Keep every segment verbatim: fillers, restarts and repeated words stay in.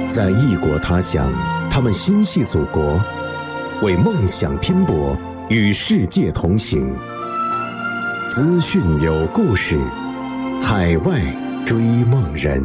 在异国他乡，他们心系祖国，为梦想拼搏，与世界同行。资讯有故事，海外追梦人。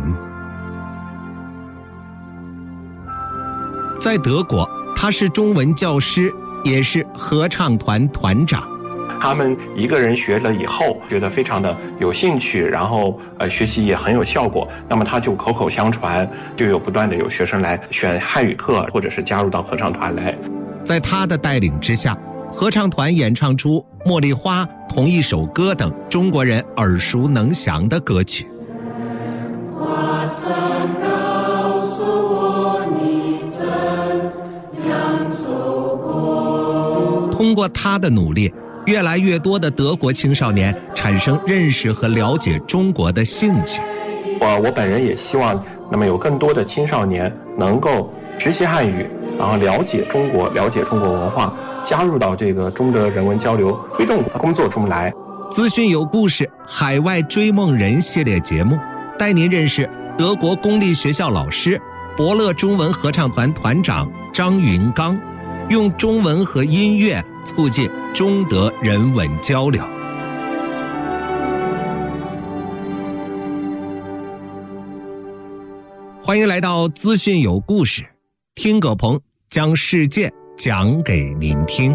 在德国，他是中文教师，也是合唱团团长。 他们一个人学了以后，觉得非常的有兴趣，然后呃学习也很有效果，那么他就口口相传，就有不断的有学生来选汉语课，或者是加入到合唱团来。 在他的带领之下，合唱团演唱出《茉莉花》《同一首歌》等中国人耳熟能详的歌曲。 我曾告诉我你怎样走过。 通过他的努力，越来越多的德国青少年产生认识和了解中国的兴趣。 我我本人也希望，那么有更多的青少年能够学习汉语，然后了解中国，了解中国文化，加入到这个中德人文交流推动工作中来。 资讯有故事海外追梦人系列节目，带您认识德国公立学校老师、伯乐中文合唱团团长张云刚，用中文和音乐促进中德人文交流。欢迎来到资讯有故事，听葛鹏将世界讲给您听。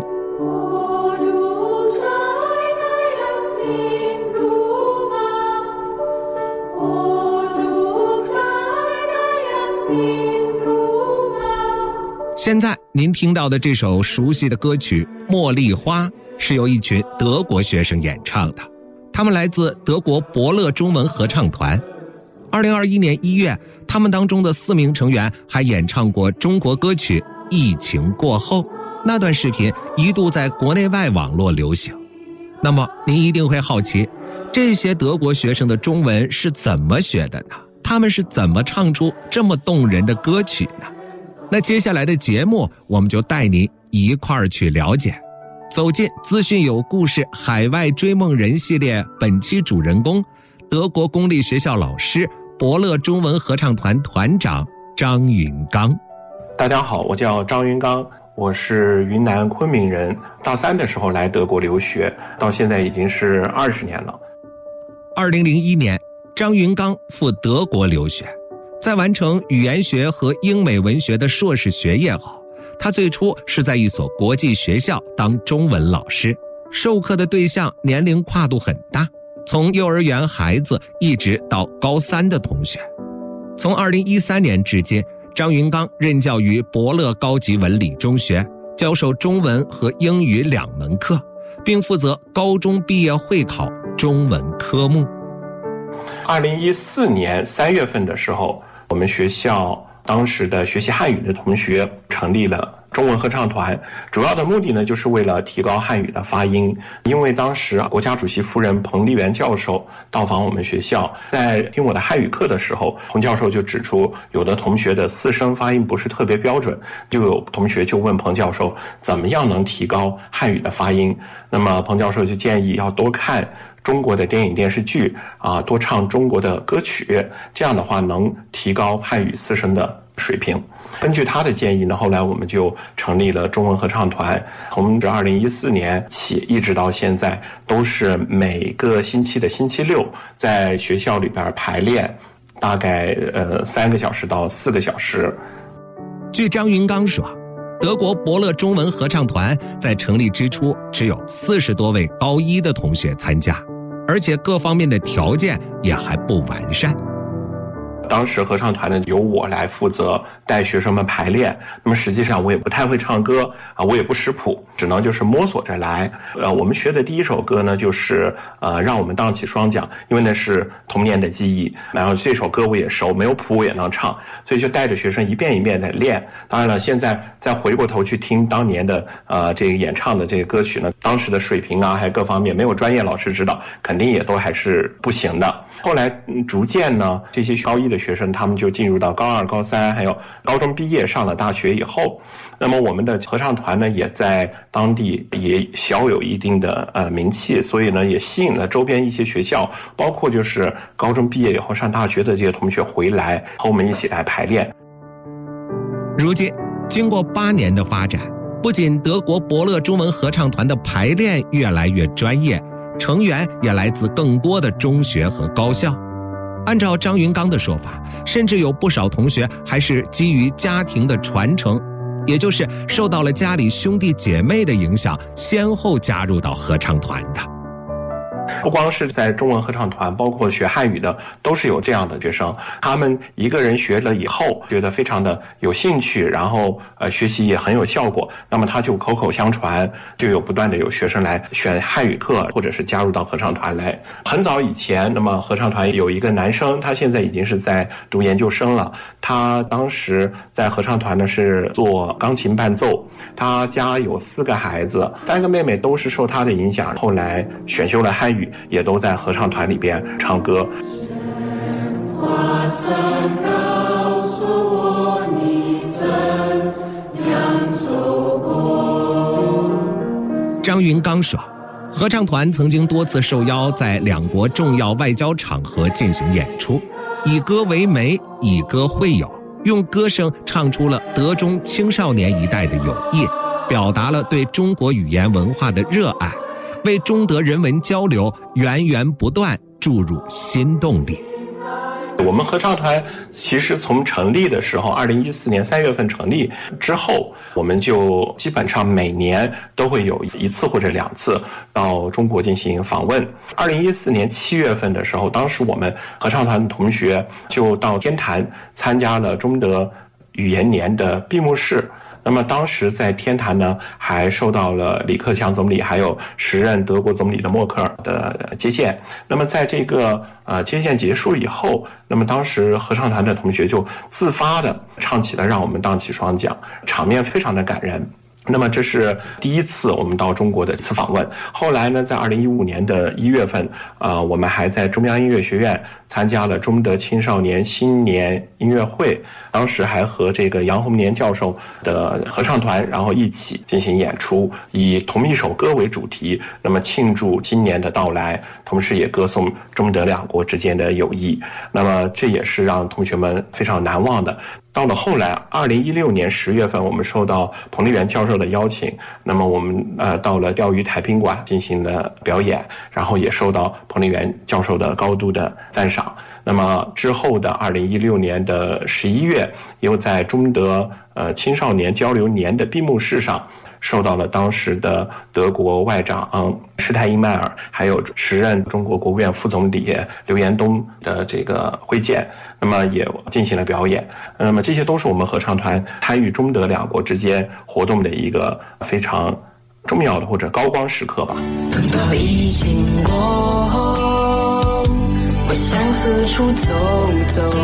现在您听到的这首熟悉的歌曲《茉莉花》是由一群德国学生演唱的，他们来自德国伯乐中文合唱团。二零二一年一月，他们当中的四名成员还演唱过中国歌曲《疫情过后》，那段视频一度在国内外网络流行。那么您一定会好奇，这些德国学生的中文是怎么学的呢？他们是怎么唱出这么动人的歌曲呢？那接下来的节目，我们就带您一块儿去了解。走进资讯有故事海外追梦人系列，本期主人公德国公立学校老师、伯乐中文合唱团团长张云刚。 大家好，我叫张云刚，我是云南昆明人，大三的时候来德国留学，到现在已经是二十年了。 二零零一年，张云刚赴德国留学，在完成语言学和英美文学的硕士学业后，他最初是在一所国际学校当中文老师，授课的对象年龄跨度很大，从幼儿园孩子一直到高三的同学。从二零一三年至今，张云刚任教于伯乐高级文理中学，教授中文和英语两门课，并负责高中毕业会考中文科目。 二零一四年三月份的时候，我们学校当时的学习汉语的同学成立了中文合唱团，主要的目的呢，就是为了提高汉语的发音。因为当时国家主席夫人彭丽媛教授到访我们学校，在听我的汉语课的时候，彭教授就指出有的同学的四声发音不是特别标准，就有同学就问彭教授怎么样能提高汉语的发音。那么彭教授就建议要多看中国的电影电视剧啊，多唱中国的歌曲，这样的话能提高汉语四声的水平。根据他的建议呢，后来我们就成立了中文合唱团，从这二零一四年起一直到现在，都是每个星期的星期六在学校里边排练，大概呃三个小时到四个小时。 据张云刚说，德国伯乐中文合唱团在成立之初只有四十多位高一的同学参加，而且各方面的条件也还不完善。 当时合唱团呢由我来负责带学生们排练，那么实际上我也不太会唱歌啊，我也不识谱，只能就是摸索着来。呃，我们学的第一首歌呢就是呃让我们荡起双桨，因为那是童年的记忆，然后这首歌我也熟，没有谱我也能唱，所以就带着学生一遍一遍的练。当然了，现在再回过头去听当年的呃这个演唱的这个歌曲呢，当时的水平啊还有各方面没有专业老师指导，肯定也都还是不行的。后来、嗯、逐渐呢，这些高一的学生他们就进入到高二高三还有高中毕业，上了大学以后，那么我们的合唱团呢也在当地也小有一定的呃名气，所以呢也吸引了周边一些学校，包括就是高中毕业以后上大学的这些同学回来和我们一起来排练。 如今经过八年的发展，不仅德国伯乐中文合唱团的排练越来越专业，成员也来自更多的中学和高校。按照张云刚的说法，甚至有不少同学还是基于家庭的传承，也就是受到了家里兄弟姐妹的影响，先后加入到合唱团的。 不光是在中文合唱团，包括学汉语的都是有这样的学生，他们一个人学了以后觉得非常的有兴趣，然后呃学习也很有效果，那么他就口口相传，就有不断的有学生来选汉语课，或者是加入到合唱团来。很早以前，那么合唱团有一个男生，他现在已经是在读研究生了，他当时在合唱团呢是做钢琴伴奏，他家有四个孩子，三个妹妹都是受他的影响，后来选修了汉语，也都在合唱团里边唱歌。 张云刚说，合唱团曾经多次受邀在两国重要外交场合进行演出，以歌为媒，以歌会友，用歌声唱出了德中青少年一代的友谊，表达了对中国语言文化的热爱，为中德人文交流源源不断注入新动力。 我们合唱团其实从成立的时候，二零一四年三月份成立之后，我们就基本上每年都会有一次或者两次到中国进行访问。二零一四年七月份的时候，当时我们合唱团的同学就到天坛参加了中德语言年的闭幕式。那么当时在天坛呢，还受到了李克强总理还有时任德国总理的默克尔的接见。那么在这个呃接见结束以后，那么当时合唱团的同学就自发的唱起了《让我们荡起双桨》，场面非常的感人。那么这是第一次我们到中国的一次访问。后来呢，在二零一五年的一月份，呃，我们还在中央音乐学院参加了中德青少年新年音乐会，当时还和这个杨洪年教授的合唱团，然后一起进行演出，以同一首歌为主题，那么庆祝今年的到来，同时也歌颂中德两国之间的友谊。那么这也是让同学们非常难忘的。到了后来，二零一六年十月份，我们受到彭丽媛教授的邀请，那么我们呃到了钓鱼台宾馆进行了表演，然后也受到彭丽媛教授的高度的赞赏。那么之后的二零一六年的十一月，又在中德呃青少年交流年的闭幕式上，受到了当时的德国外长嗯施泰因迈尔，还有时任中国国务院副总理刘延东的这个会见，那么也进行了表演。那么这些都是我们合唱团参与中德两国之间活动的一个非常重要的或者高光时刻吧。 等到疫情过后，我想四处走走，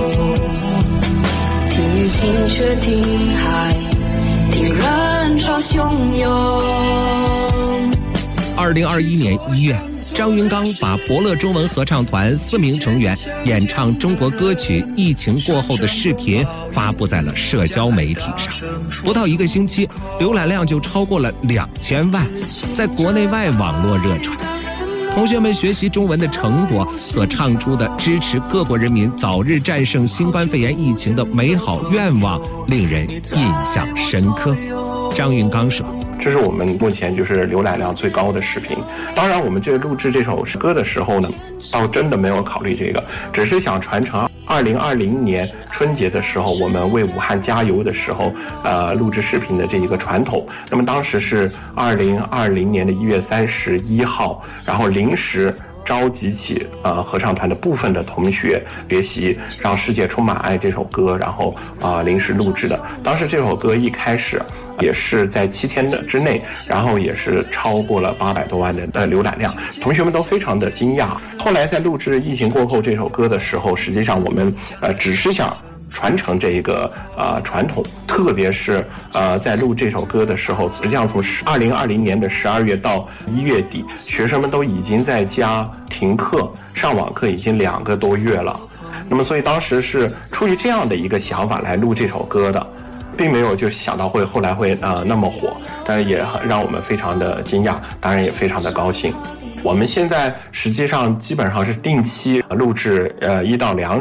听雨听雪听海，听人潮汹涌。 二零二一年一月，张云刚把伯乐中文合唱团四名成员演唱中国歌曲《疫情过后》的视频发布在了社交媒体上，不到一个星期，浏览量就超过了两千万，在国内外网络热传。同学们学习中文的成果所唱出的支持各国人民早日战胜新冠肺炎疫情的美好愿望，令人印象深刻。张云刚说， 这是我们目前就是浏览量最高的视频。当然我们这录制这首歌的时候呢，倒真的没有考虑这个，只是想传承二零二零年春节的时候我们为武汉加油的时候呃录制视频的这一个传统。那么当时是二零二零年的一月三十一号，然后临时召集起呃合唱团的部分的同学学习《让世界充满爱》这首歌，然后啊、呃、临时录制的。当时这首歌一开始也是在七天的之内，然后也是超过了八百多万的呃浏览量，同学们都非常的惊讶。后来在录制《疫情过后》这首歌的时候，实际上我们呃只是想传承这一个呃传统，特别是呃在录这首歌的时候，实际上从二零二零年的十二月到一月底，学生们都已经在家停课上网课已经两个多月了。那么所以当时是出于这样的一个想法来录这首歌的，并没有就想到会后来会呃那么火，但是也让我们非常的惊讶，当然也非常的高兴。我们现在实际上基本上是定期录制呃一到两首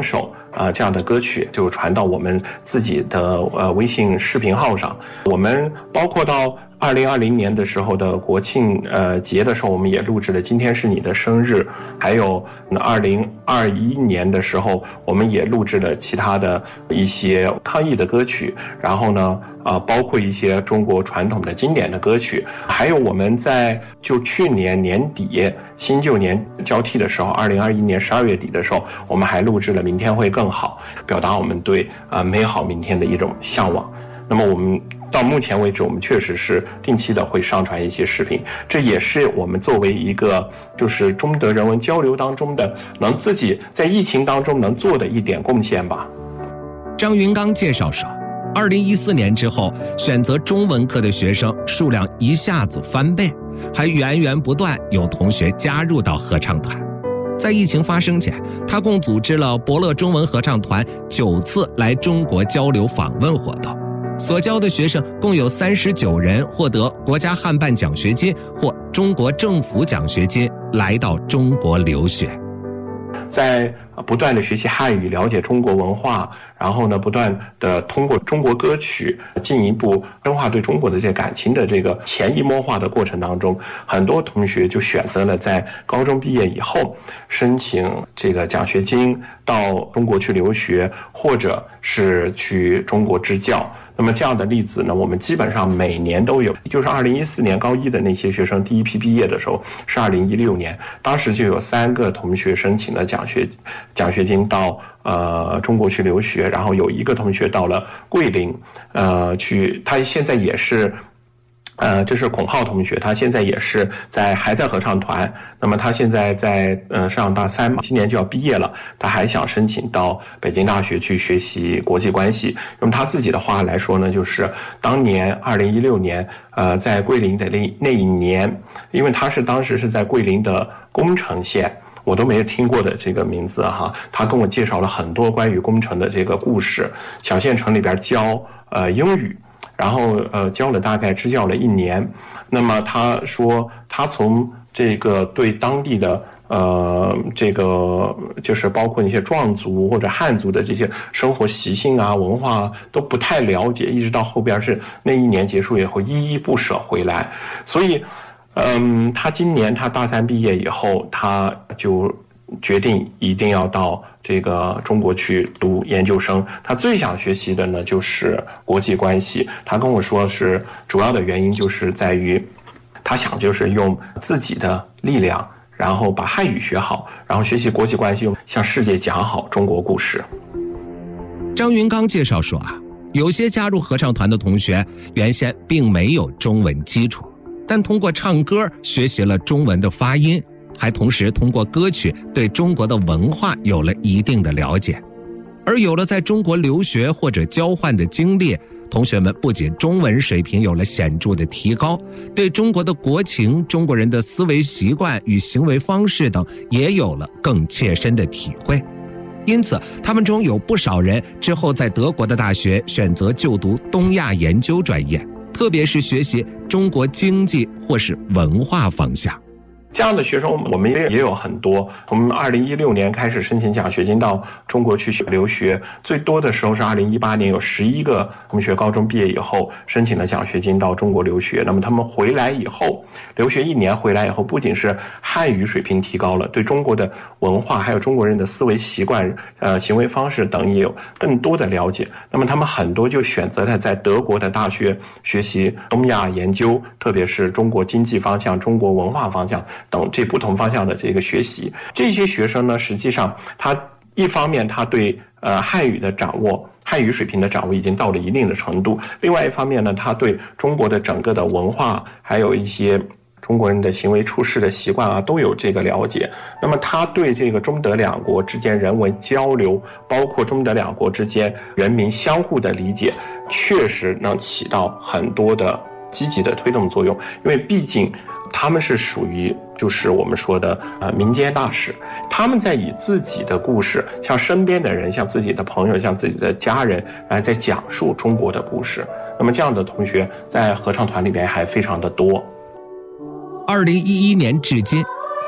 啊、呃、这样的歌曲就传到我们自己的呃微信视频号上。我们包括到二零二零年的时候的国庆呃节的时候，我们也录制了《今天是你的生日》，还有二零二一年的时候，我们也录制了其他的一些抗疫的歌曲，然后呢，啊、呃，包括一些中国传统的经典的歌曲，还有我们在就去年年底新旧年交替的时候，二零二一年十二月底的时候，我们还录制了《明天会更好》，表达我们对啊、呃、美好明天的一种向往。那么我们到目前为止，我们确实是定期的会上传一些视频，这也是我们作为一个就是中德人文交流当中的能自己在疫情当中能做的一点贡献吧。 张云刚介绍说，二零一四年之后，选择中文课的学生数量一下子翻倍，还源源不断有同学加入到合唱团。在疫情发生前，他共组织了伯乐中文合唱团九次来中国交流访问活动，所教的学生共有三十九人获得国家汉办奖学金或中国政府奖学金来到中国留学。 在不断的学习汉语，了解中国文化，然后呢，不断的通过中国歌曲进一步深化对中国的这个感情的这个潜移默化的过程当中，很多同学就选择了在高中毕业以后申请这个奖学金到中国去留学，或者是去中国支教。那么这样的例子呢，我们基本上每年都有。就是二零一四年高一的那些学生第一批毕业的时候是二零一六年，当时就有三个同学申请了奖学奖学金到呃中国去留学，然后有一个同学到了桂林，呃去，他现在也是。呃，这是孔浩同学，他现在也是在还在合唱团。那么他现在在呃上大三，今年就要毕业了，他还想申请到北京大学去学习国际关系。用他自己的话来说呢，就是当年二零一六年，呃，在桂林的那那一年，因为他是当时是在桂林的宫城县。我都没有听过的这个名字哈，他跟我介绍了很多关于宫城的这个故事。小县城里边教呃英语。然后呃教了大概支教了一年，那么他说他从这个对当地的呃这个就是包括那些壮族或者汉族的这些生活习性啊文化都不太了解，一直到后边是那一年结束以后依依不舍回来，所以嗯他今年他大三毕业以后，他就决定一定要到这个中国去读研究生。他最想学习的呢就是国际关系。他跟我说是主要的原因就是在于他想就是用自己的力量，然后把汉语学好，然后学习国际关系，向世界讲好中国故事。 张云刚介绍说啊，有些加入合唱团的同学原先并没有中文基础，但通过唱歌学习了中文的发音，还同时通过歌曲对中国的文化有了一定的了解。而有了在中国留学或者交换的经历，同学们不仅中文水平有了显著的提高，对中国的国情、中国人的思维习惯与行为方式等也有了更切身的体会。因此他们中有不少人之后在德国的大学选择就读东亚研究专业，特别是学习中国经济或是文化方向。 这样的学生我们也有很多，从二零一六年开始申请奖学金到中国去留学，最多的时候是二零一八年有十一个同学高中毕业以后申请了奖学金到中国留学。那么他们回来以后留学一年回来以后，不仅是汉语水平提高了，对中国的文化还有中国人的思维习惯呃行为方式等也有更多的了解。那么他们很多就选择了在德国的大学学习东亚研究，特别是中国经济方向、中国文化方向等这不同方向的这个学习。这些学生呢，实际上他一方面他对呃汉语的掌握，汉语水平的掌握已经到了一定的程度，另外一方面呢，他对中国的整个的文化还有一些中国人的行为处事的习惯啊都有这个了解。那么他对这个中德两国之间人文交流，包括中德两国之间人民相互的理解，确实能起到很多的积极的推动作用。因为毕竟他们是属于就是我们说的呃民间大使，他们在以自己的故事，向身边的人，向自己的朋友，向自己的家人来在讲述中国的故事。那么这样的同学在合唱团里边还非常的多。 二零一一年至今，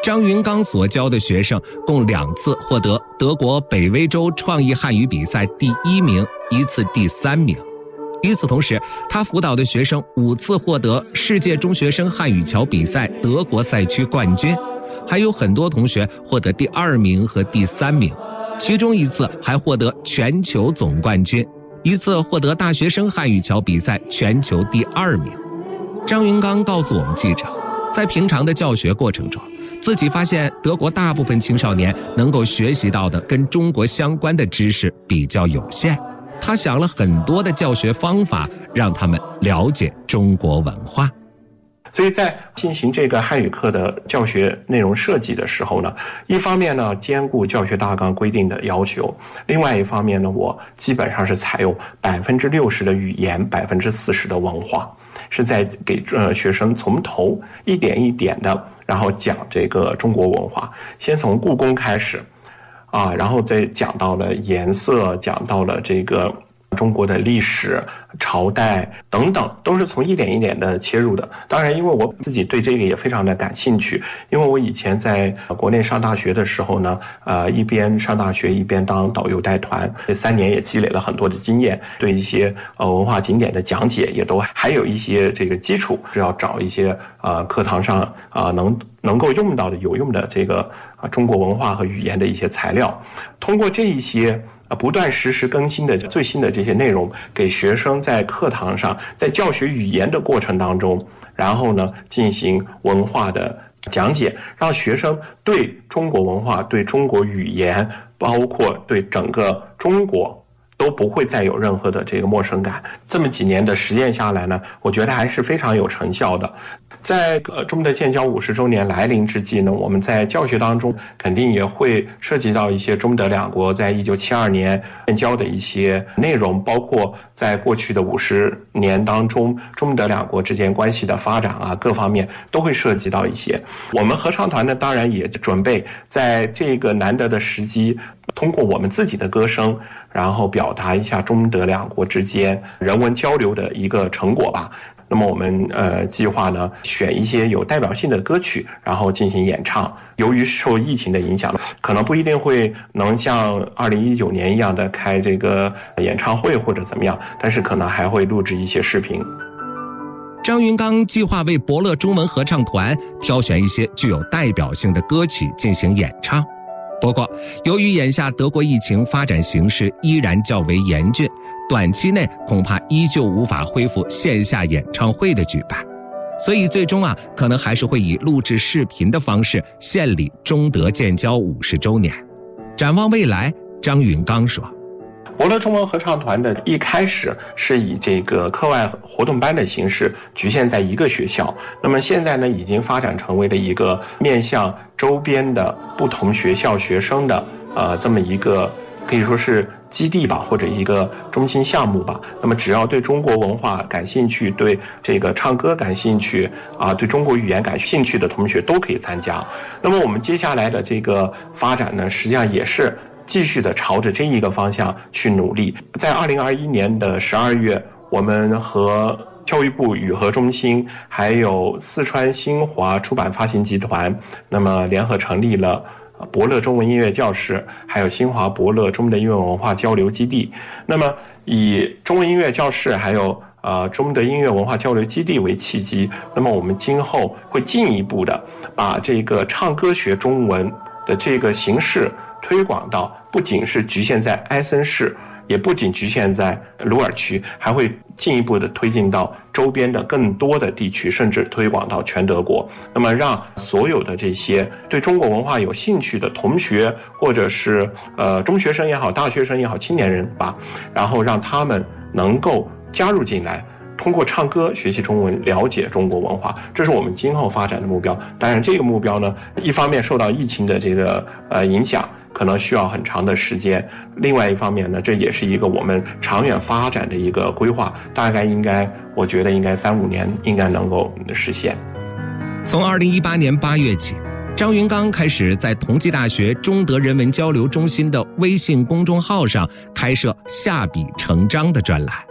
张云刚所教的学生共两次获得德国北威州创意汉语比赛第一名，一次第三名。与此同时，他辅导的学生五次获得世界中学生汉语桥比赛德国赛区冠军，还有很多同学获得第二名和第三名，其中一次还获得全球总冠军，一次获得大学生汉语桥比赛全球第二名。张云刚告诉我们记者，在平常的教学过程中，自己发现德国大部分青少年能够学习到的跟中国相关的知识比较有限，他想了很多的教学方法，让他们了解中国文化。 所以在进行这个汉语课的教学内容设计的时候呢，一方面呢兼顾教学大纲规定的要求，另外一方面呢，我基本上是采用百分之六十的语言，百分之四十的文化，是在给呃学生从头一点一点的，然后讲这个中国文化，先从故宫开始，啊，然后再讲到了颜色，讲到了这个中国的历史、朝代等等，都是从一点一点的切入的。当然，因为我自己对这个也非常的感兴趣，因为我以前在国内上大学的时候呢，呃，一边上大学一边当导游带团，这三年也积累了很多的经验，对一些呃文化景点的讲解也都还有一些这个基础，是要找一些呃课堂上啊、呃、能能够用到的有用的这个啊、呃、中国文化和语言的一些材料，通过这一些不断实时更新的最新的这些内容，给学生在课堂上，在教学语言的过程当中，然后呢进行文化的讲解，让学生对中国文化、对中国语言，包括对整个中国都不会再有任何的这个陌生感。这么几年的实践下来呢，我觉得还是非常有成效的。在呃中德建交五十周年来临之际呢，我们在教学当中肯定也会涉及到一些中德两国在一九七二年建交的一些内容，包括在过去的五十年当中中德两国之间关系的发展啊，各方面都会涉及到一些。我们合唱团呢，当然也准备在这个难得的时机，通过我们自己的歌声，然后表达一下中德两国之间人文交流的一个成果吧。那么我们呃计划呢，选一些有代表性的歌曲，然后进行演唱。由于受疫情的影响，可能不一定会能像二零一九年一样的开这个演唱会或者怎么样，但是可能还会录制一些视频。 张云刚计划为伯乐中文合唱团挑选一些具有代表性的歌曲进行演唱。不过，由于眼下德国疫情发展形势依然较为严峻，短期内恐怕依旧无法恢复线下演唱会的举办，所以最终啊，可能还是会以录制视频的方式献礼中德建交五十周年。展望未来，张云刚说， 伯乐中文合唱团的一开始是以这个课外活动班的形式局限在一个学校，那么现在呢，已经发展成为了一个面向周边的不同学校学生的呃这么一个可以说是基地吧，或者一个中心项目吧。那么只要对中国文化感兴趣，对这个唱歌感兴趣啊，对中国语言感兴趣的同学都可以参加。那么我们接下来的这个发展呢，实际上也是继续的朝着这一个方向去努力。在二零二一年的十二月，我们和教育部语合中心还有四川新华出版发行集团，那么联合成立了伯乐中文音乐教室，还有新华伯乐中德音乐文化交流基地。那么以中文音乐教室还有呃中德音乐文化交流基地为契机，那么我们今后会进一步的把这个唱歌学中文的这个形式推广到不仅是局限在埃森市，也不仅局限在鲁尔区，还会进一步的推进到周边的更多的地区，甚至推广到全德国。那么让所有的这些对中国文化有兴趣的同学，或者是呃中学生也好，大学生也好，青年人吧，然后让他们能够加入进来，通过唱歌学习中文，了解中国文化，这是我们今后发展的目标。当然这个目标呢，一方面受到疫情的这个呃影响，可能需要很长的时间，另外一方面呢，这也是一个我们长远发展的一个规划，大概应该我觉得应该三五年应该能够实现。 从二零一八年八月起，张云刚开始在同济大学中德人文交流中心的微信公众号上开设下笔成章的专栏，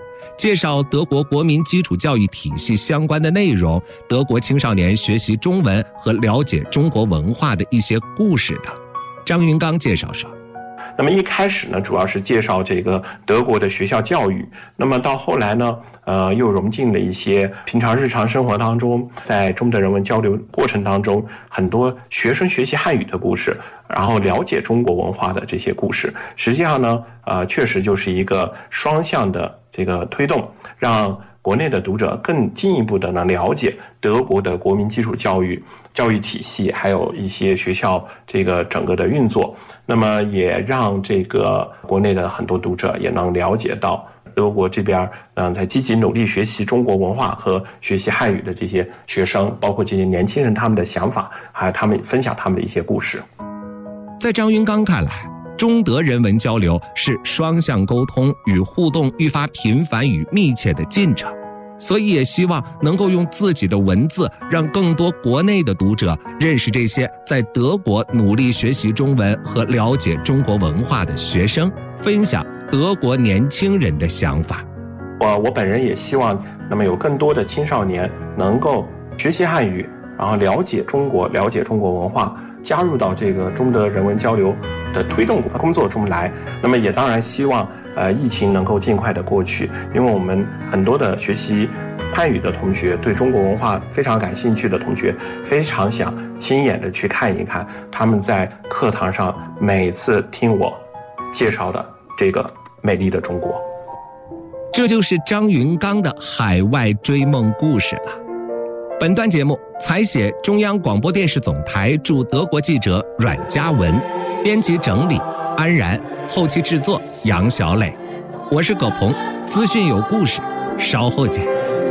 介绍德国国民基础教育体系相关的内容，德国青少年学习中文和了解中国文化的一些故事等。张云刚介绍说， 那么一开始呢，主要是介绍这个德国的学校教育，那么到后来呢，呃，又融进了一些平常日常生活当中，在中德人文交流过程当中，很多学生学习汉语的故事，然后了解中国文化的这些故事。实际上呢，呃，确实就是一个双向的这个推动，让国内的读者更进一步的能了解德国的国民基础教育教育体系，还有一些学校这个整个的运作。那么也让这个国内的很多读者也能了解到德国这边嗯在积极努力学习中国文化和学习汉语的这些学生，包括这些年轻人他们的想法，还有他们分享他们的一些故事。 在张云刚看来，中德人文交流是双向沟通与互动愈发频繁与密切的进程，所以也希望能够用自己的文字让更多国内的读者认识这些在德国努力学习中文和了解中国文化的学生，分享德国年轻人的想法。 我我本人也希望那么有更多的青少年能够学习汉语，然后了解中国，了解中国文化，加入到这个中德人文交流的推动工作中来。那么也当然希望呃疫情能够尽快的过去，因为我们很多的学习汉语的同学，对中国文化非常感兴趣的同学，非常想亲眼的去看一看他们在课堂上每次听我介绍的这个美丽的中国。 这就是张云刚的海外追梦故事了。本段节目采写中央广播电视总台驻德国记者阮嘉文，编辑整理安然，后期制作杨小磊。我是葛鹏，资讯有故事，稍后见。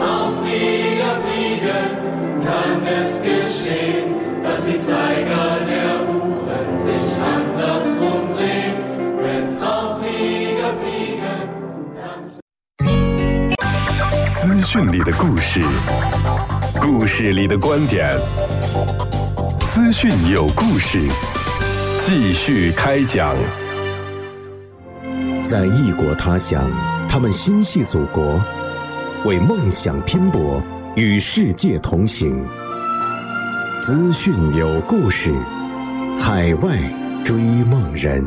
资讯里的故事，故事里的观点，资讯有故事，继续开讲。在异国他乡，他们心系祖国，为梦想拼搏，与世界同行。资讯有故事，海外追梦人。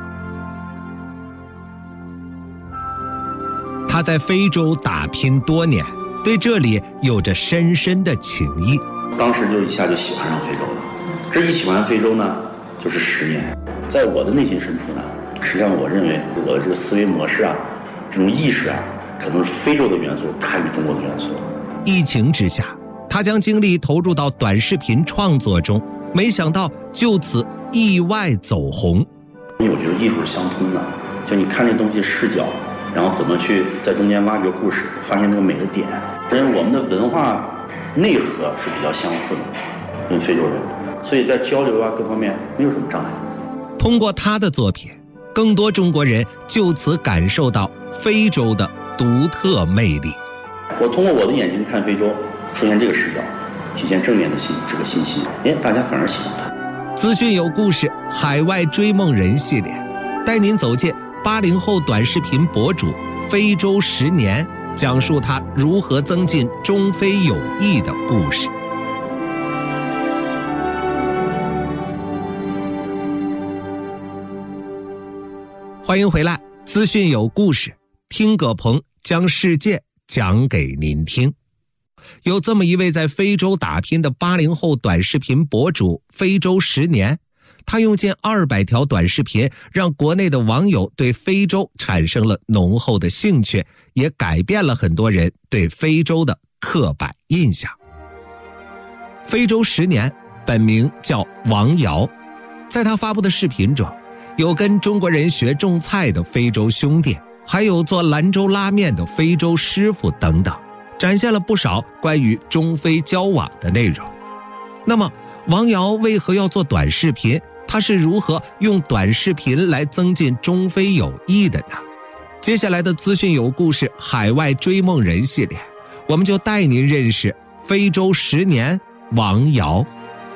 他在非洲打拼多年，对这里有着深深的情谊。 当时就一下就喜欢上非洲了，这一喜欢非洲呢，就是十年。在我的内心深处呢，实际上我认为我的这个思维模式啊，这种意识啊，可能是非洲的元素大于中国的元素。 疫情之下，他将精力投入到短视频创作中，没想到就此意外走红。 因为我觉得艺术是相通的，就你看这东西视角，然后怎么去在中间挖掘故事，发现这个美的点。因为我们的文化内核是比较相似的，跟非洲人，所以在交流啊各方面没有什么障碍。 通过他的作品，更多中国人就此感受到非洲的独特魅力。 我通过我的眼睛看非洲，出现这个视角，体现正面的信这个信息，哎，大家反而喜欢它。 资讯有故事海外追梦人系列，带您走进八零后短视频博主非洲十年，讲述他如何增进中非友谊的故事。欢迎回来，资讯有故事，听葛鹏将世界讲给您听。有这么一位在非洲打拼的八零后短视频博主非洲十年，他用近二百条短视频，让国内的网友对非洲产生了浓厚的兴趣，也改变了很多人对非洲的刻板印象。非洲十年本名叫王瑶，在他发布的视频中，有跟中国人学种菜的非洲兄弟，还有做兰州拉面的非洲师傅等等，展现了不少关于中非交往的内容。那么王瑶为何要做短视频？他是如何用短视频来增进中非友谊的呢？接下来的资讯有故事海外追梦人系列，我们就带您认识非洲十年王瑶。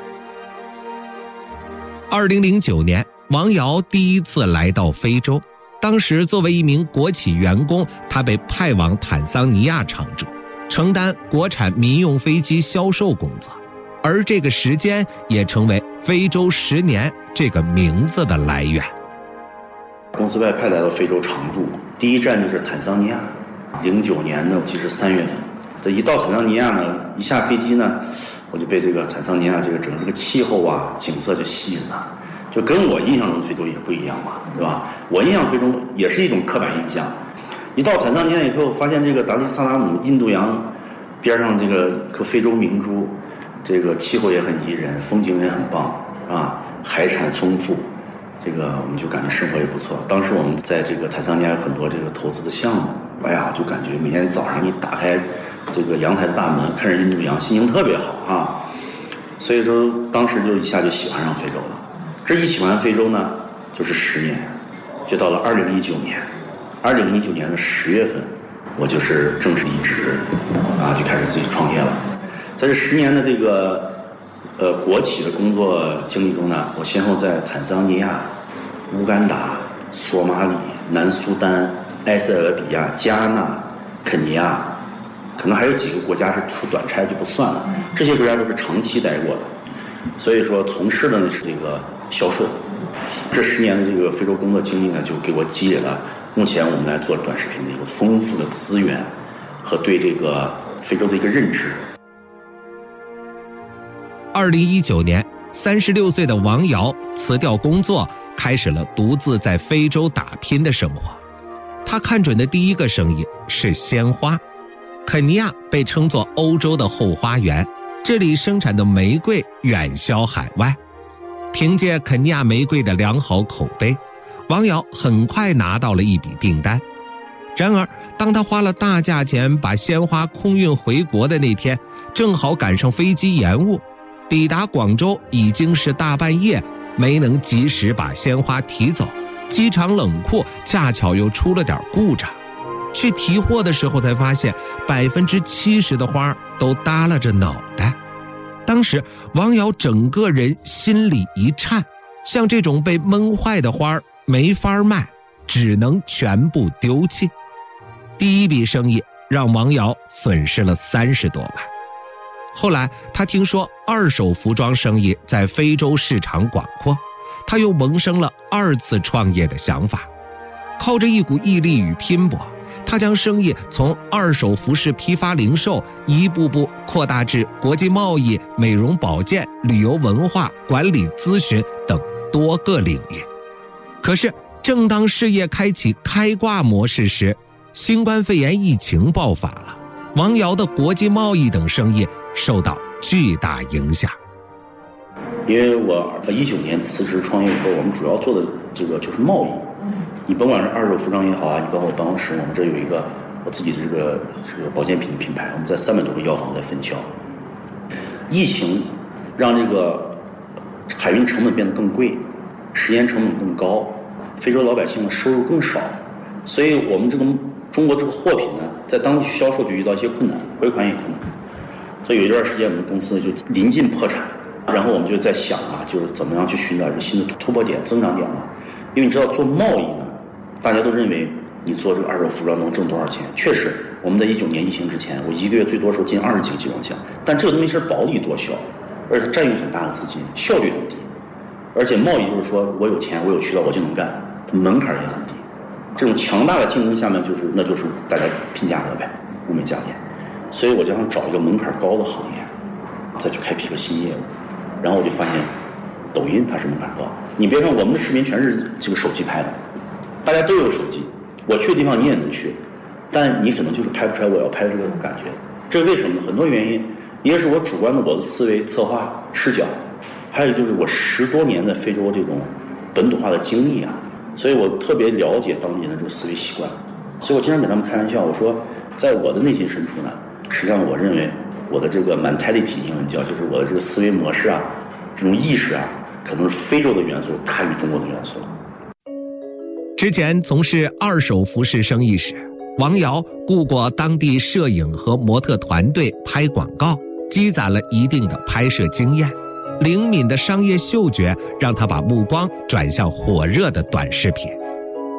二零零九年，王瑶第一次来到非洲， 当时作为一名国企员工，他被派往坦桑尼亚常驻，承担国产民用飞机销售工作，而这个时间也成为非洲十年这个名字的来源。 公司外派来到非洲常驻，第一站就是坦桑尼亚。零九年呢，其实三月份，这一到坦桑尼亚呢，一下飞机呢，我就被这个坦桑尼亚这个整个这个气候啊、景色就吸引了，就跟我印象中的非洲也不一样嘛，对吧？我印象非洲也是一种刻板印象。一到坦桑尼亚以后，发现这个达利萨拉姆印度洋边上这个颗非洲明珠，这个气候也很宜人，风景也很棒啊，海产丰富。这个我们就感觉生活也不错。当时我们在这个坦桑尼亚有很多这个投资的项目，哎呀，就感觉每天早上一打开这个阳台的大门，看着印度洋，心情特别好啊。所以说，当时就一下就喜欢上非洲了。这一喜欢非洲呢，就是十年，就到了二零一九年。二零一九年的十月份，我就是正式离职，啊，就开始自己创业了。在这十年的这个。呃，国企的工作经历中呢，我先后在坦桑尼亚、乌干达、索马里、南苏丹、埃塞俄比亚、加纳、肯尼亚，可能还有几个国家是出短差就不算了，这些国家都是长期待过的，所以说从事的呢是这个销售。这十年的这个非洲工作经历呢，就给我积累了目前我们来做短视频的一个丰富的资源和对这个非洲的一个认知。 二零一九年，三十六岁的王瑶辞掉工作，开始了独自在非洲打拼的生活。他看准的第一个生意是鲜花。肯尼亚被称作欧洲的后花园，这里生产的玫瑰远销海外。凭借肯尼亚玫瑰的良好口碑，王瑶很快拿到了一笔订单。然而，当他花了大价钱把鲜花空运回国的那天，正好赶上飞机延误。抵达广州已经是大半夜，没能及时把鲜花提走，机场冷库恰巧又出了点故障。去提货的时候才发现，百分之七十的花都耷拉着脑袋。当时王瑶整个人心里一颤，像这种被闷坏的花没法卖，只能全部丢弃。第一笔生意让王瑶损失了三十多万。后来他听说二手服装生意在非洲市场广阔，他又萌生了二次创业的想法。靠着一股毅力与拼搏，他将生意从二手服饰批发零售一步步扩大至国际贸易、美容保健、旅游文化、管理咨询等多个领域。可是正当事业开启开挂模式时，新冠肺炎疫情爆发了，王瑶的国际贸易等生意受到巨大影响。 因为我一九年辞职创业以后，我们主要做的这个就是贸易。你甭管是二手服装也好啊，你包括办公室，我们这有一个我自己的这个这个保健品品牌，我们在三百多个药房在分销。疫情让这个海运成本变得更贵，时间成本更高，非洲老百姓的收入更少，所以我们这个中国这个货品呢，在当地销售就遇到一些困难，回款也困难。所以有一段时间我们公司就临近破产，然后我们就在想啊，就是怎么样去寻找一个新的突破点、增长点嘛。因为你知道做贸易呢，大家都认为你做这个二手服装能挣多少钱？确实，我们在一九年疫情之前，我一个月最多时候进二十几个集装箱，但这个东西是薄利多销，而且它占用很大的资金，效率很低。而且贸易就是说我有钱，我有渠道，我就能干，它门槛也很低。这种强大的竞争下面，就是那就是大家拼价格呗，物美价廉。所以我就想找一个门槛高的行业，再去开辟一个新业务。然后我就发现，抖音它是门槛高。你别看我们的视频全是这个手机拍的，大家都有手机，我去的地方你也能去，但你可能就是拍不出来我要拍的这个感觉。这为什么呢？很多原因，一个是我主观的我的思维策划视角，还有就是我十多年的非洲这种本土化的经历啊，所以我特别了解当地人的这个思维习惯。所以我经常给他们开玩笑，我说在我的内心深处呢，实际上我认为我的这个 mentality 英文叫，就是我的这个思维模式啊，这种意识啊，可能是非洲的元素大于中国的元素。 之前从事二手服饰生意时，王瑶雇过当地摄影和模特团队拍广告，积攒了一定的拍摄经验。灵敏的商业嗅觉让他把目光转向火热的短视频。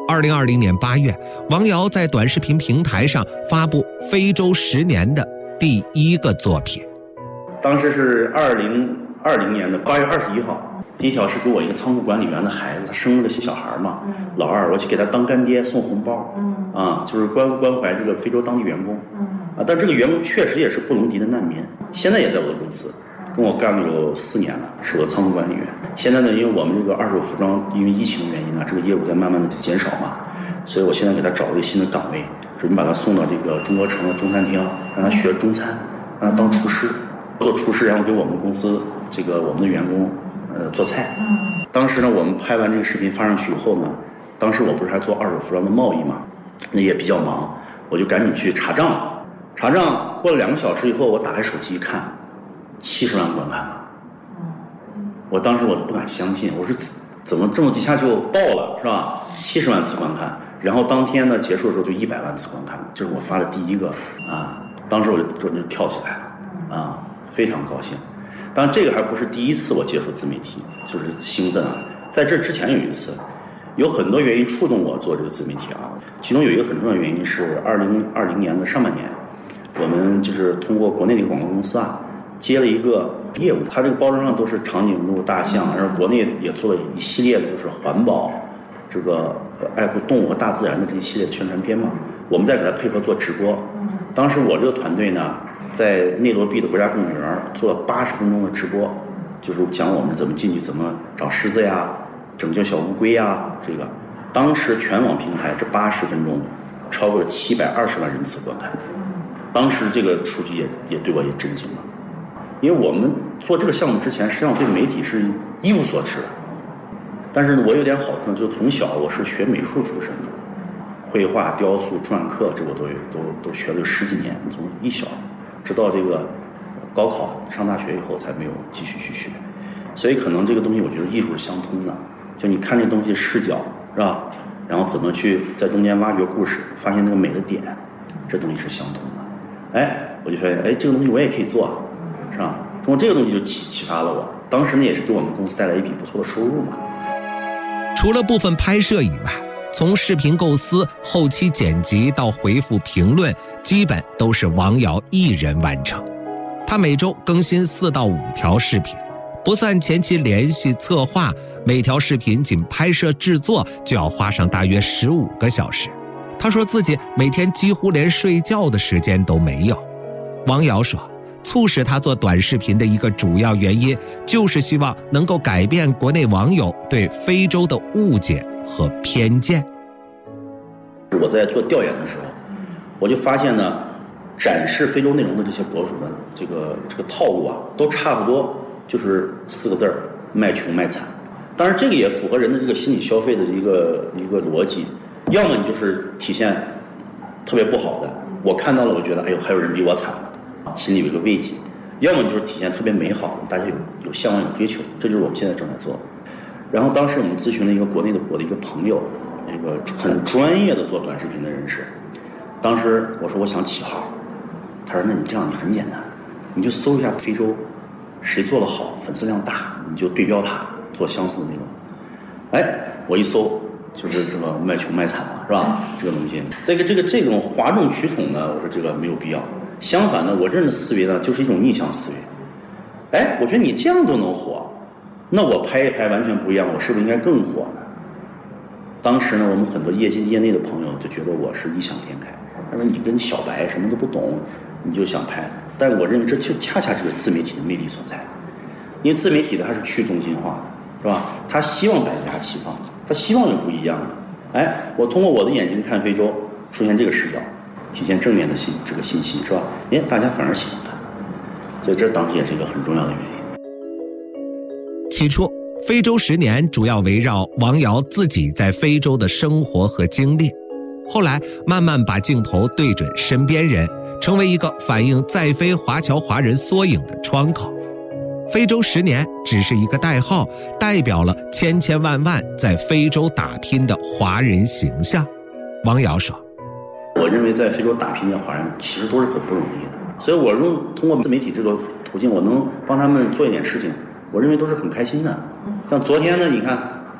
二零二零年八月，王瑶在短视频平台上发布《非洲十年》的第一个作品。 当时是二零二零年的八月二十一号，第一条是给我一个仓库管理员的孩子，他生了个小孩嘛，嗯、老二，我去给他当干爹送红包，嗯、啊，就是关关怀这个非洲当地员工，嗯、啊，但这个员工确实也是布隆迪的难民，现在也在我的公司，跟我干了有四年了，是我仓库管理员。现在呢，因为我们这个二手服装因为疫情的原因呢，这个业务在慢慢的减少嘛，所以我现在给他找了一个新的岗位，准备把他送到这个中国城的中餐厅，让他学中餐，让他当厨师，做厨师，然后给我们公司这个我们的员工呃做菜。当时呢，我们拍完这个视频发上去以后呢，当时我不是还做二手服装的贸易嘛，那也比较忙，我就赶紧去查账。查账过了两个小时以后，我打开手机一看，七十万观看了。我当时我都不敢相信，我说怎么这么几下就爆了，是吧？七十万次观看，然后当天呢结束的时候就一百万次观看，这是我发的第一个啊，当时我就就就跳起来了啊，非常高兴。当然这个还不是第一次我接触自媒体，就是兴奋啊。在这之前有一次，有很多原因触动我做这个自媒体啊，其中有一个很重要的原因是二零二零年的上半年，我们就是通过国内的一个广告公司啊。接了一个业务，它这个包装上都是长颈鹿、大象，然后国内也做了一系列的就是环保、这个爱护动物和大自然的这一系列的宣传片嘛。我们再给它配合做直播。当时我这个团队呢，在内罗毕的国家公园做了八十分钟的直播，就是讲我们怎么进去、怎么找狮子呀、拯救小乌龟呀。这个当时全网平台这八十分钟超过了七百二十万人次观看，当时这个数据也也对我也震惊了。因为我们做这个项目之前，实际上对媒体是一无所知的。但是我有点好处，就从小我是学美术出身的，绘画、雕塑、篆刻，这我都都都学了有十几年，从一小直到这个高考上大学以后才没有继续去学。所以可能这个东西我觉得艺术是相通的，就你看这东西视角是吧，然后怎么去在中间挖掘故事，发现那个美的点，这东西是相通的。哎，我就发现哎，这个东西我也可以做。是吧？通过这个东西就启启发了我，当时呢也是给我们公司带来一笔不错的收入嘛。 除了部分拍摄以外，从视频构思、后期剪辑到回复评论，基本都是王瑶一人完成。他每周更新四到五条视频，不算前期联系策划，每条视频仅拍摄制作就要花上大约十五个小时。他说自己每天几乎连睡觉的时间都没有。王瑶说，促使他做短视频的一个主要原因，就是希望能够改变国内网友对非洲的误解和偏见。 我在做调研的时候，我就发现呢，展示非洲内容的这些博主的这个这个套路啊，都差不多，就是四个字儿：卖穷卖惨。当然，这个也符合人的这个心理消费的一个一个逻辑，要么你就是体现特别不好的，我看到了，我觉得哎呦，还有人比我惨的。心里有一个慰藉，要么就是体现特别美好，大家有有向往有追求，这就是我们现在正在做。然后当时我们咨询了一个国内的我的一个朋友，一个很专业的做短视频的人士。当时我说我想起号，他说那你这样你很简单，你就搜一下非洲谁做得好，粉丝量大，你就对标他做相似的内容。哎，我一搜就是这个卖穷卖惨嘛，是吧？这个东西，这个这个这种哗众取宠呢，我说这个没有必要。相反呢，我认的思维呢，就是一种逆向思维。哎，我觉得你这样都能火，那我拍一拍完全不一样，我是不是应该更火呢？当时呢，我们很多业界业内的朋友就觉得我是异想天开，他说你跟小白什么都不懂，你就想拍。但我认为这就恰恰是自媒体的魅力所在，因为自媒体的它是去中心化的，是吧？他希望百家齐放，他希望有不一样的。哎，我通过我的眼睛看非洲，出现这个视角。体现正面的信这个信息是吧？哎，大家反而喜欢看，所以这当时也是一个很重要的原因。 起初，非洲十年主要围绕王瑶自己在非洲的生活和经历，后来慢慢把镜头对准身边人，成为一个反映在非华侨华人缩影的窗口。非洲十年只是一个代号，代表了千千万万在非洲打拼的华人形象。王瑶说， 我认为在非洲打拼的华人其实都是很不容易的，所以我用通过自媒体这个途径，我能帮他们做一点事情，我认为都是很开心的。像昨天呢，你看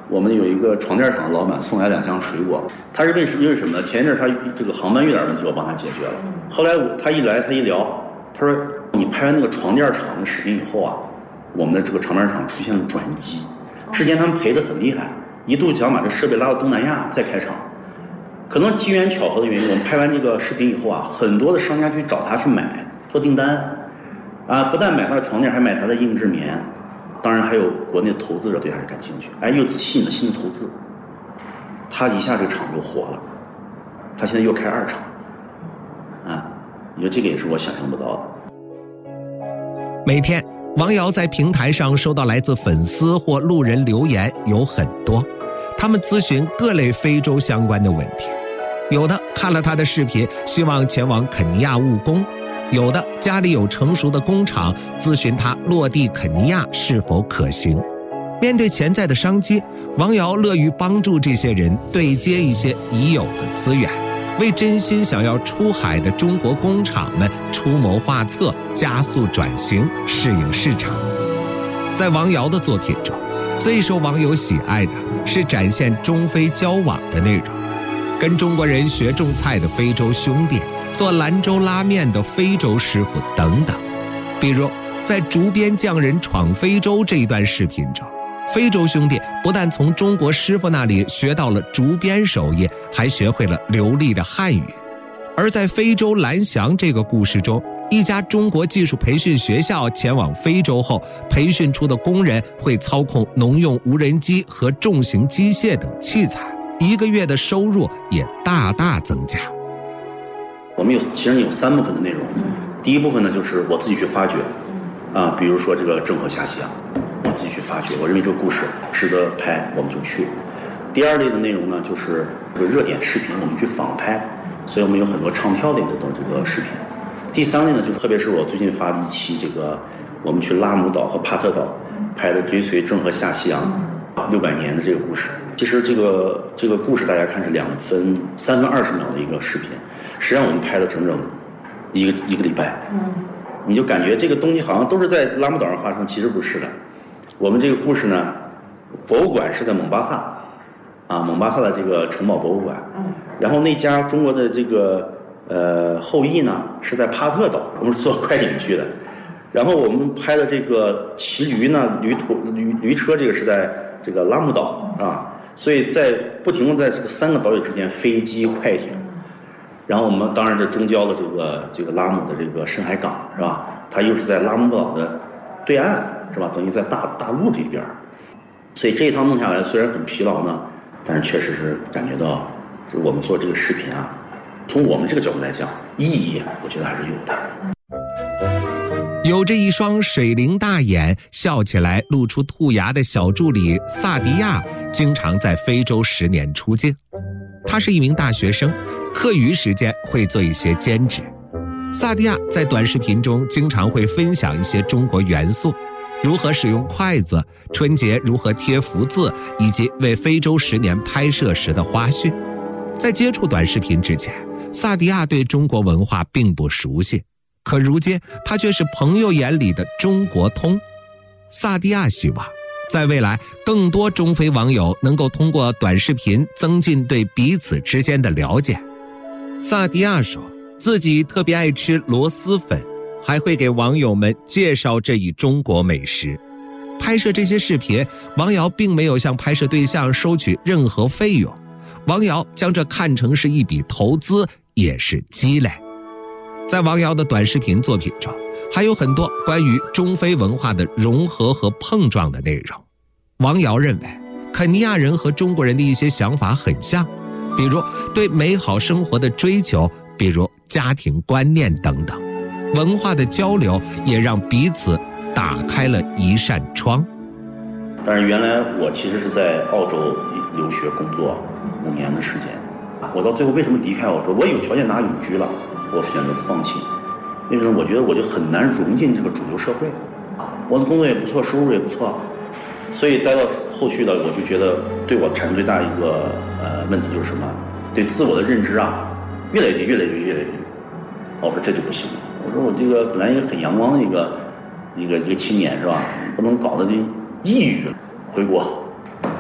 我们有一个床垫厂的老板送来两箱水果，他是为因为什么呢？前一阵他这个航班有点问题，我帮他解决了。后来他一来，他一聊，他说你拍完那个床垫厂的视频以后啊，我们的这个床垫厂出现了转机。之前他们赔得很厉害，一度想把这设备拉到东南亚再开厂。可能机缘巧合的原因，我们拍完这个视频以后啊，很多的商家去找他去买做订单，啊，不但买他的床垫，还买他的硬质棉。当然还有国内的投资者对他是感兴趣，哎，又吸引了新的投资，他一下这个厂就火了，他现在又开二厂，啊，你说这个也是我想象不到的。 每天，王瑶在平台上收到来自粉丝或路人留言有很多，他们咨询各类非洲相关的问题，有的看了他的视频，希望前往肯尼亚务工。有的家里有成熟的工厂，咨询他落地肯尼亚是否可行。面对潜在的商机，王瑶乐于帮助这些人对接一些已有的资源，为真心想要出海的中国工厂们出谋划策，加速转型，适应市场。在王瑶的作品中，最受网友喜爱的是展现中非交往的内容，跟中国人学种菜的非洲兄弟，做兰州拉面的非洲师傅等等。比如在竹编匠人闯非洲这一段视频中，非洲兄弟不但从中国师傅那里学到了竹编手艺，还学会了流利的汉语。而在非洲蓝翔这个故事中，一家中国技术培训学校前往非洲后，培训出的工人会操控农用无人机和重型机械等器材，一个月的收入也大大增加。 我们有其实有三部分的内容，第一部分呢就是我自己去发掘，啊，比如说这个郑和下西洋，我自己去发掘，我认为这个故事值得拍，我们就去。第二类的内容呢就是这个热点视频，我们去仿拍，所以我们有很多唱跳类的这个视频。第三类呢就是特别是我最近发的一期这个我们去拉姆岛和帕特岛拍的追随郑和下西洋六百年的这个故事。其实这个这个故事大家看是两分三分二十秒的一个视频。实际上我们拍了整整一个一个礼拜，你就感觉这个东西好像都是在拉姆岛上发生，其实不是的。我们这个故事呢，博物馆是在蒙巴萨，啊，蒙巴萨的这个城堡博物馆，然后那家中国的这个呃后裔呢是在帕特岛，我们是坐快艇去的。然后我们拍的这个骑驴呢，驴途驴驴车这个是在这个拉姆岛啊，所以在不停的在这个三个岛屿之间，飞机、快艇。然后我们当然这中交的这个这个拉姆的这个深海港是吧？它又是在拉姆岛的对岸是吧？等于在大大陆这边，所以这一趟弄下来虽然很疲劳呢，但是确实是感觉到，是我们做这个视频啊，从我们这个角度来讲，意义我觉得还是有的。 有着一双水灵大眼，笑起来露出兔牙的小助理萨迪亚，经常在非洲十年出境。他是一名大学生，课余时间会做一些兼职。萨迪亚在短视频中经常会分享一些中国元素，如何使用筷子，春节如何贴福字，以及为非洲十年拍摄时的花絮。在接触短视频之前，萨迪亚对中国文化并不熟悉，可如今他却是朋友眼里的中国通。萨迪亚希望在未来，更多中非网友能够通过短视频增进对彼此之间的了解。萨迪亚说，自己特别爱吃螺蛳粉，还会给网友们介绍这一中国美食。拍摄这些视频，王瑶并没有向拍摄对象收取任何费用，王瑶将这看成是一笔投资，也是积累。在王瑶的短视频作品中，还有很多关于中非文化的融合和碰撞的内容。王瑶认为，肯尼亚人和中国人的一些想法很像，比如对美好生活的追求，比如家庭观念等等。文化的交流也让彼此打开了一扇窗。 但是原来我其实是在澳洲留学工作五年的时间，我到最后为什么离开澳洲？我有条件拿永居了，我选择放弃。为什么？我觉得我就很难融进这个主流社会，我的工作也不错，收入也不错，所以待到后续的，我就觉得对我产生最大一个呃问题就是什么？对自我的认知啊，越来越越来越越来越。我说这就不行了。我说我这个本来一个很阳光的一个一个一个青年是吧？不能搞得就抑郁了。回国，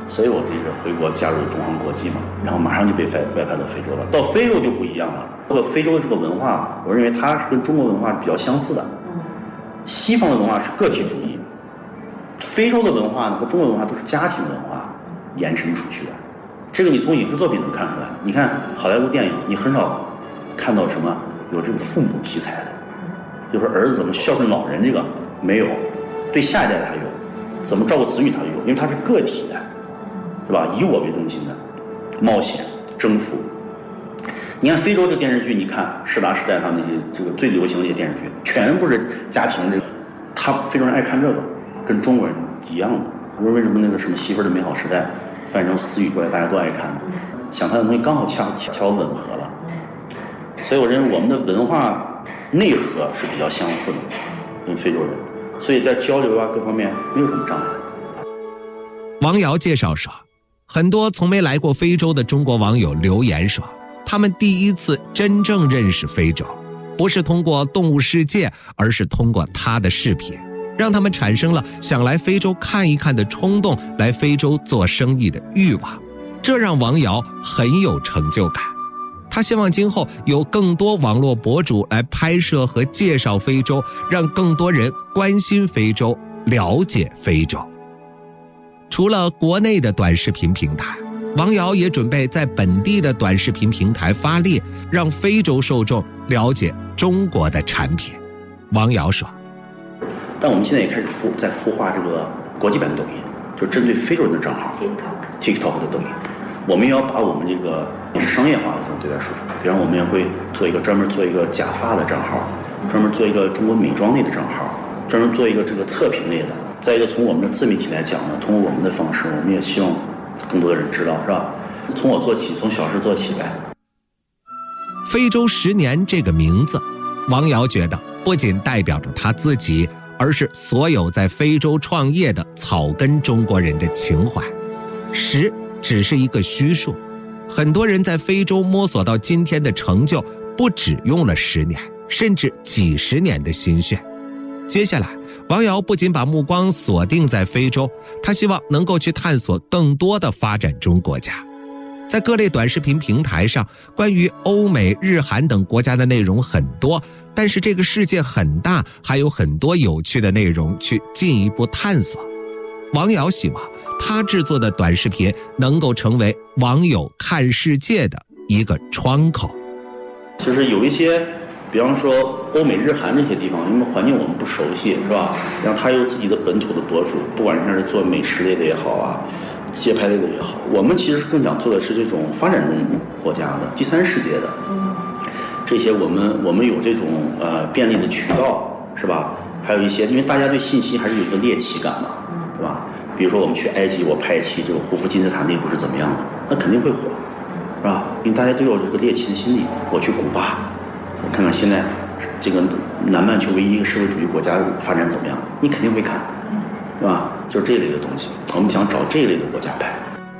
所以我这个回国加入中航国际嘛，然后马上就被外外派到非洲了。到非洲就不一样了，这个非洲的这个文化，我认为它是跟中国文化比较相似的。西方的文化是个体主义，非洲的文化呢和中国文化都是家庭文化延伸出去的。这个你从影视作品能看出来。你看好莱坞电影，你很少看到什么有这个父母题材的，就是儿子怎么孝顺老人，这个没有，对下一代他有，怎么照顾子女他有，因为他是个体的。是吧？以我为中心的冒险征服。你看非洲这个电视剧，你看士达时代他们那些这个最流行的一些电视剧，全部是家庭这个，他非洲人爱看这个，跟中国人一样的。我说为什么那个什么媳妇的美好时代翻译成私语过来，大家都爱看呢？想看的东西刚好恰巧吻合了。所以我认为我们的文化内核是比较相似的，跟非洲人，所以在交流啊各方面没有什么障碍。 王瑶介绍说，很多从没来过非洲的中国网友留言说，他们第一次真正认识非洲，不是通过动物世界，而是通过他的视频，让他们产生了想来非洲看一看的冲动，来非洲做生意的欲望。这让王瑶很有成就感。他希望今后有更多网络博主来拍摄和介绍非洲，让更多人关心非洲，了解非洲。除了国内的短视频平台，王瑶也准备在本地的短视频平台发力，让非洲受众了解中国的产品。王瑶说， 但我们现在也开始孵在孵化这个国际版抖音，就针对非洲人的账号 TikTok 的抖音。我们也要把我们这个也是商业化的这种对外输出，比方我们也会做一个专门做一个假发的账号，专门做一个中国美妆类的账号，专门做一个这个测评类的。再一个，从我们的自媒体来讲呢，通过我们的方式，我们也希望更多的人知道，是吧？从我做起，从小事做起呗。 非洲十年这个名字，王瑶觉得不仅代表着他自己，而是所有在非洲创业的草根中国人的情怀。十只是一个虚数，很多人在非洲摸索到今天的成就，不只用了十年，甚至几十年的心血。接下来，王瑶不仅把目光锁定在非洲，他希望能够去探索更多的发展中国家。在各类短视频平台上，关于欧美、日韩等国家的内容很多，但是这个世界很大，还有很多有趣的内容去进一步探索。王瑶希望他制作的短视频能够成为网友看世界的一个窗口。 就是有一些比方说欧美日韩这些地方，因为环境我们不熟悉，是吧？然后他有自己的本土的博主，不管是做美食类的也好啊，街拍类的也好，我们其实更想做的是这种发展中国家的第三世界的这些，我们我们有这种呃便利的渠道，是吧？还有一些，因为大家对信息还是有一个猎奇感嘛，对吧？比如说我们去埃及，我拍一期这个胡夫金字塔内部是怎么样的，那肯定会火，是吧？因为大家都有这个猎奇的心理。我去古巴，我看看现在这个南半球唯一一个社会主义国家发展怎么样，你肯定会看，是吧？就是这类的东西，我们想找这一类的国家拍。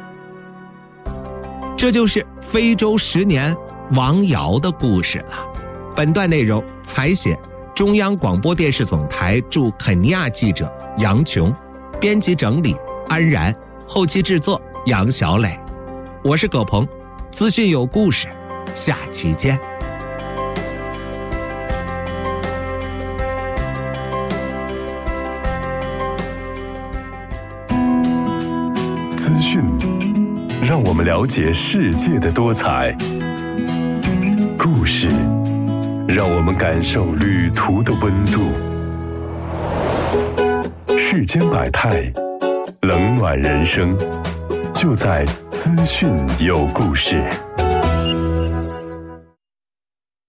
这就是非洲十年王瑶的故事了。本段内容采写中央广播电视总台驻肯尼亚记者杨琼，编辑整理安然，后期制作杨小磊。我是葛鹏，资讯有故事，下期见。 资讯让我们了解世界的多彩，故事让我们感受旅途的温度。世间百态，冷暖人生，就在资讯有故事。